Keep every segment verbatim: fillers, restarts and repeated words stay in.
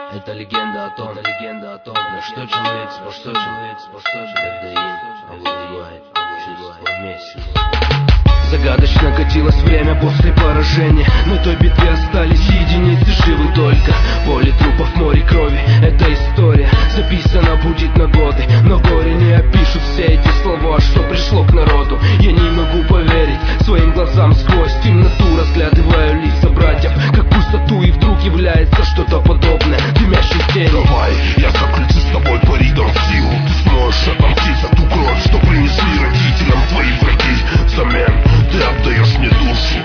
Это легенда о том, это легенда о том, на что человек способен, человек способен, когда им овладевает чувство вместе. Загадочно катилось время после поражения. На той битве остались единицы, живы только поле трупов, море крови. Эта история записана будет на годы, но горе не опишут все эти слова, что пришло к народу. Я не могу поверить своим глазам сквозь темноту, разглядываю лица братьев как пустоту, и вдруг является что-то подобное дымящей тени. Давай, я закрылся с тобой, паридом силу. Ты сможешь отомстить за ту кровь, что принесли родителям твои враги. Взамен ты отдаешь мне душу.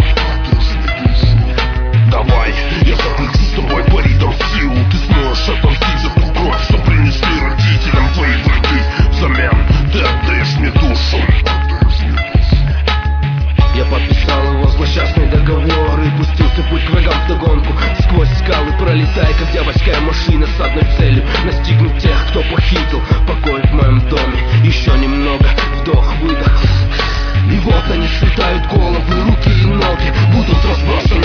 Давай, я закрылся с тобой, паридом силу. Ты сможешь отомстить за ту кровь, что принесли родителям твои враги. Взамен ты отдаешь мне душу. Я подписал его злосчастный договор и пустился в путь к врагам вдогонку. Сквозь скалы пролетая, как дьявольская машина, с одной целью настигнуть тех, кто похитил покой в моем доме. Еще немного, вдох, выдох. И вот они слетают головы, руки и ноги будут разбросаны